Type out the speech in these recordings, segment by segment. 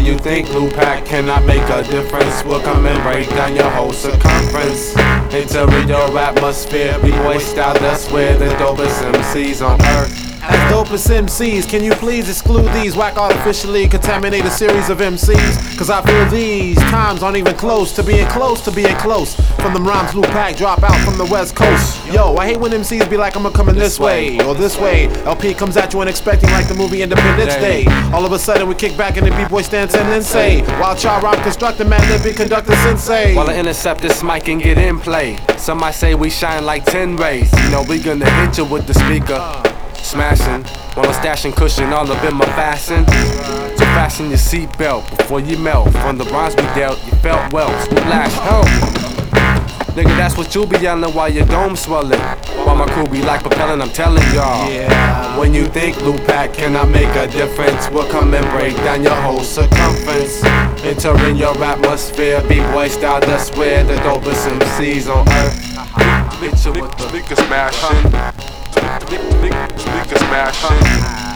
When you think Lupac cannot make a difference, we'll come and break down your whole circumference. Entering your atmosphere, B-boy style, that's where the dopest MCs on earth. As dope as MCs, can you please exclude these whack artificially contaminated series of MCs? Cause I feel these times aren't even close to being close to being close. From them rhymes Lupac drop out from the west coast. Yo, I hate when MCs be like, I'm coming this way or this way. LP comes at you unexpected like the movie Independence Day. All of a sudden we kick back in the B-boy stance and then say, while Cha Rob constructing man living conductor sensei. While I intercept this mic and get in play. Some might say we shine like 10 rays. You know we gonna hit you with the speaker. Smashing, while I'm stashing cushion all up in my fasten. So fasten your seatbelt before you melt. From the rhymes we dealt, you felt well. Splash, help. Nigga, that's what you be yelling while your dome swelling. While my crew be like propelling, I'm telling y'all. Yeah. When you think Lupac cannot make a difference, we'll come and break down your whole circumference. Entering your atmosphere, B-boy style, that's where the dopest MCs on earth. Hit you with the Speaker smashing. Speaker smashing.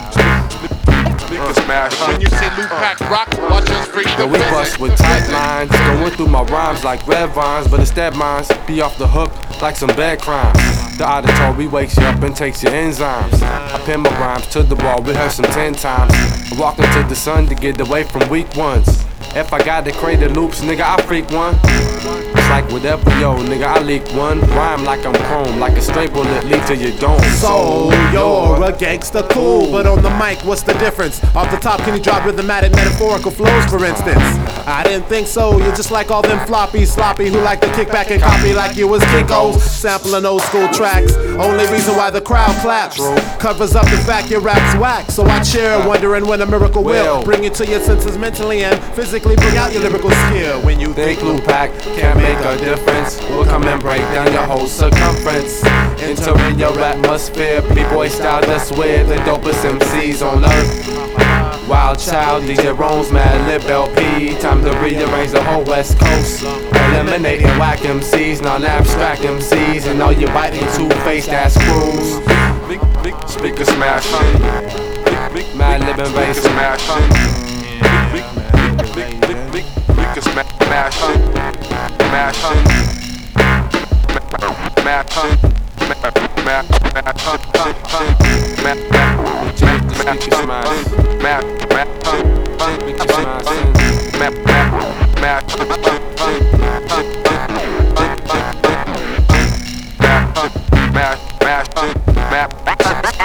Speaker smashing. When you say Lupac rock, watch us freak the Yo, we bust with tight lines, going through my rhymes like red vines, but instead mines be off the hook like some bad crimes. The auditory wakes you up and takes your enzymes. I pin my rhymes to the wall, rehearse them 10 times. I walk into the sun to get away from weak ones. If I got the creative loops, nigga, I freak one. It's like whatever, yo, nigga, I leak one. Rhyme like I'm chrome, like a straight bullet lead to your dome. So you're a gangsta cool, but on the mic, what's the difference? Off the top, can you drop rhythmatic metaphorical flows, for instance? I didn't think so, you're just like all them floppy sloppy who like to kick back and copy like you was Kinko's, sampling old school tracks. Only reason why the crowd claps covers up the fact your rap's whack. So I cheer, wondering when a miracle will bring you to your senses mentally and physically bring out your lyrical skill. When you Think Lupac can't make a difference, we'll come and break down your whole circumference. Entering your atmosphere, B-boy style, that's where the dopest MCs on earth. Wild Child, DJ Rome's Mad Lib LP, time to rearrange the whole West Coast. Eliminating whack MCs, non-abstract MCs, and all you biting two-faced ass crews. Speaker smashing. Mad Lib and bass Smashing. Speaker smashing. Smashing. Map.